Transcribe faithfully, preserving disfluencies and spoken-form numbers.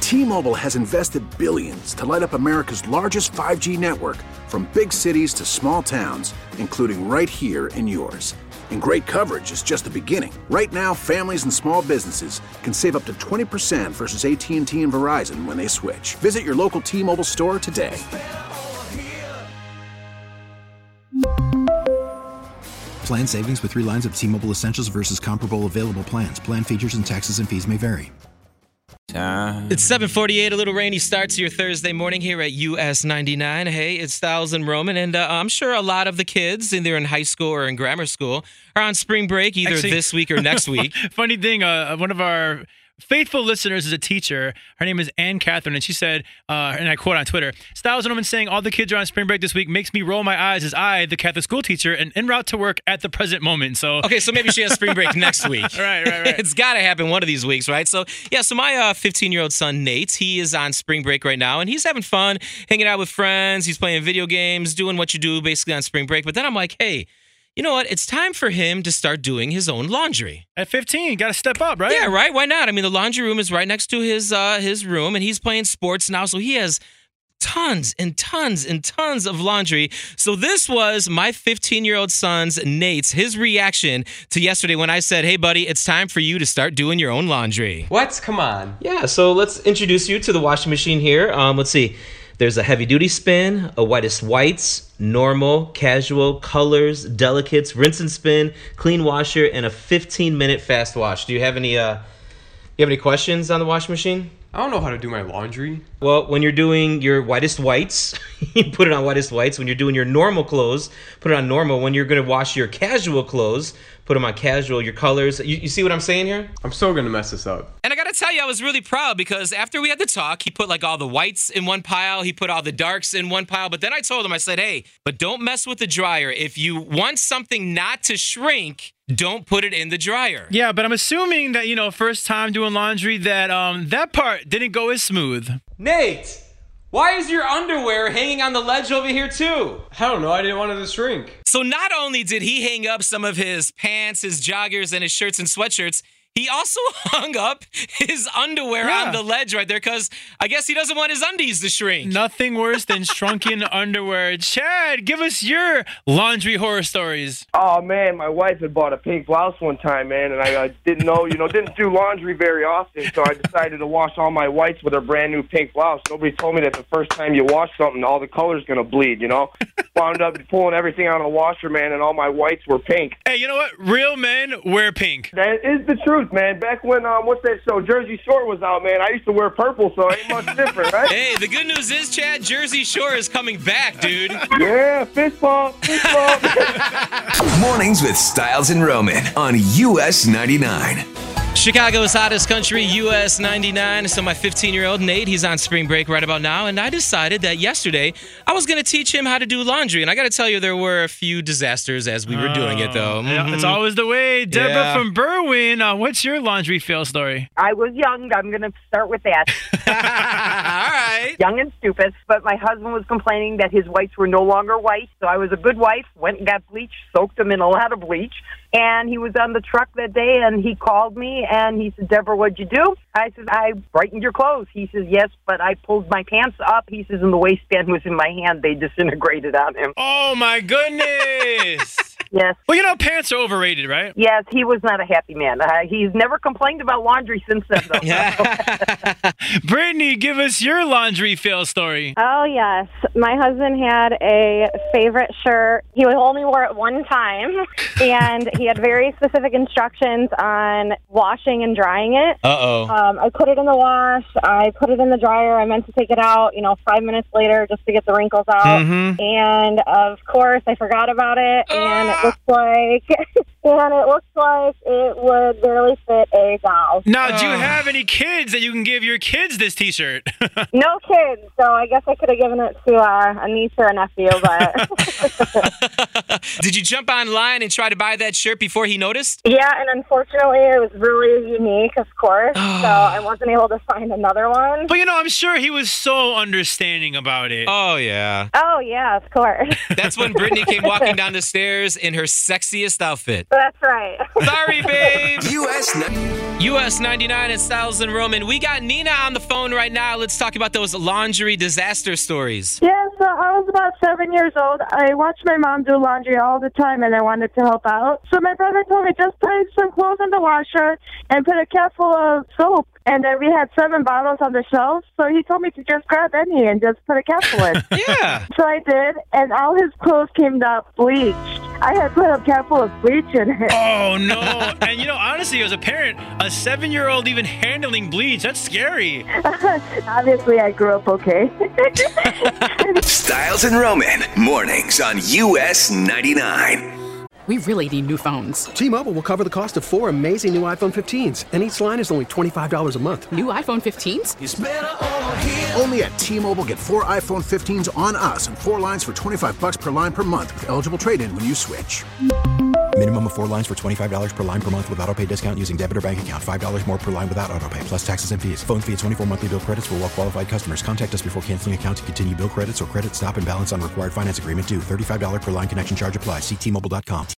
T-Mobile has invested billions to light up America's largest five G network, from big cities to small towns, including right here in yours. And great coverage is just the beginning. Right now, families and small businesses can save up to twenty percent versus A T and T and Verizon when they switch. Visit your local T-Mobile store today. Plan savings with three lines of T-Mobile Essentials versus comparable available plans. Plan features and taxes and fees may vary. It's seven forty-eight, a little rainy start to your Thursday morning here at U S ninety-nine. Hey, it's Styles and Roman, and uh, I'm sure a lot of the kids, either in high school or in grammar school, are on spring break either Actually, this week or next week. Funny thing, uh, one of our faithful listeners is a teacher. Her name is Ann Catherine, and she said, uh, and I quote on Twitter, Styles and Roman saying all the kids are on spring break this week makes me roll my eyes as I, the Catholic school teacher, and en route to work at the present moment. So Okay, so maybe she has spring break next week. right, right, right. It's got to happen one of these weeks, right? So, yeah, so my uh, fifteen-year-old son, Nate, he is on spring break right now, and he's having fun, hanging out with friends. He's playing video games, doing what you do basically on spring break. But then I'm like, hey, you know what? It's time for him to start doing his own laundry. At fifteen, got to step up, right? Yeah, right? Why not? I mean, the laundry room is right next to his uh, his room, and he's playing sports now, so he has tons and tons and tons of laundry. So this was my fifteen-year-old son's, Nate's, his reaction to yesterday when I said, hey, buddy, it's time for you to start doing your own laundry. What? Come on. Yeah, so let's introduce you to the washing machine here. Um, let's see. There's a heavy-duty spin, a whitest whites, normal, casual, colors, delicates, rinse and spin, clean washer, and a fifteen-minute fast wash. Do you have any uh, you have any questions on the washing machine? I don't know how to do my laundry. Well, when you're doing your whitest whites, you put it on whitest whites. When you're doing your normal clothes, put it on normal. When you're going to wash your casual clothes, put them on casual. Your colors. You, you see what I'm saying here? I'm so going to mess this up. And I got to tell you, I was really proud because after we had the talk, he put like all the whites in one pile. He put all the darks in one pile. But then I told him, I said, hey, but don't mess with the dryer. If you want something not to shrink, don't put it in the dryer. Yeah, but I'm assuming that, you know, first time doing laundry, that um that part didn't go as smooth. Nate, why is your underwear hanging on the ledge over here too? I don't know. I didn't want it to shrink. So not only did he hang up some of his pants, his joggers, and his shirts and sweatshirts, he also hung up his underwear Yeah. on the ledge right there because I guess he doesn't want his undies to shrink. Nothing worse than shrunken underwear. Chad, give us your laundry horror stories. Oh, man, my wife had bought a pink blouse one time, man, and I uh, didn't know, you know, didn't do laundry very often, so I decided to wash all my whites with a brand new pink blouse. Nobody told me that the first time you wash something, all the color's going to bleed, you know? Wound up pulling everything out of the washer, man, and all my whites were pink. Hey, you know what? Real men wear pink. That is the truth, man. Back when, um, what's that show, Jersey Shore was out, man, I used to wear purple, so it ain't much different, right? Hey, the good news is, Chad, Jersey Shore is coming back, dude. Yeah, fist bump, fist bump. Mornings with Styles and Roman on U S ninety-nine. Chicago's hottest country, U S ninety-nine. So my fifteen-year-old Nate, he's on spring break right about now, and I decided that yesterday I was going to teach him how to do laundry. And I got to tell you, there were a few disasters as we were doing it, though. Yeah, Mhm. it's always the way. Deborah Yeah. from Berwyn, uh, what's your laundry fail story? I was young. I'm going to start with that. All right. Young and stupid. But my husband was complaining that his whites were no longer white. So I was a good wife, went and got bleach, soaked them in a lot of bleach. And he was on the truck that day, and he called me, and he said, Deborah, what'd you do? I said, I brightened your clothes. He says, yes, but I pulled my pants up. He says, and the waistband was in my hand. They disintegrated on him. Oh, my goodness. Yes. Well, you know, pants are overrated, right? Yes, he was not a happy man. Uh, he's never complained about laundry since then, though. Brittany, give us your laundry fail story. Oh, yes. My husband had a favorite shirt. He only wore it one time, and he had very specific instructions on washing and drying it. Uh-oh. Um, I put it in the wash. I put it in the dryer. I meant to take it out, you know, five minutes later just to get the wrinkles out. Mm-hmm. And, of course, I forgot about it, and it looks like... And it looks like it would barely fit a doll. Now, do you have any kids that you can give your kids this T-shirt? No kids, so I guess I could have given it to uh, a niece or a nephew, but... Did you jump online and try to buy that shirt before he noticed? Yeah, and unfortunately, it was really unique, of course, so I wasn't able to find another one. But, you know, I'm sure he was so understanding about it. Oh, yeah. Oh, yeah, of course. That's when Brittany came walking down the stairs in her sexiest outfit. That's right. Sorry, babe. U S U S ninety-nine and Styles and Roman. We got Nina on the phone right now. Let's talk about those laundry disaster stories. Yeah, so I was about seven years old. I watched my mom do laundry all the time, and I wanted to help out. So my brother told me just put some clothes in the washer and put a cap full of soap. And then we had seven bottles on the shelf, so he told me to just grab any and just put a cap full in. Yeah. So I did, and all his clothes came out bleached. I had put a cap full of bleach in it. Oh, no. And, you know, honestly, as a parent, a seven-year-old even handling bleach, that's scary. Obviously, I grew up okay. Styles and Roman, mornings on U S ninety-nine. We really need new phones. T-Mobile will cover the cost of four amazing new iPhone fifteens, and each line is only twenty-five dollars a month. New iPhone fifteens? It's better over here. Only at T-Mobile, get four iPhone fifteens on us and four lines for twenty-five bucks per line per month with eligible trade-in when you switch. Minimum of four lines for twenty-five dollars per line per month with auto pay discount using debit or bank account. five dollars more per line without auto pay, plus taxes and fees. Phone fee at twenty-four monthly bill credits for well-qualified customers. Contact us before canceling account to continue bill credits or credit stop and balance on required finance agreement due. thirty-five dollars per line connection charge applies. See T Mobile dot com.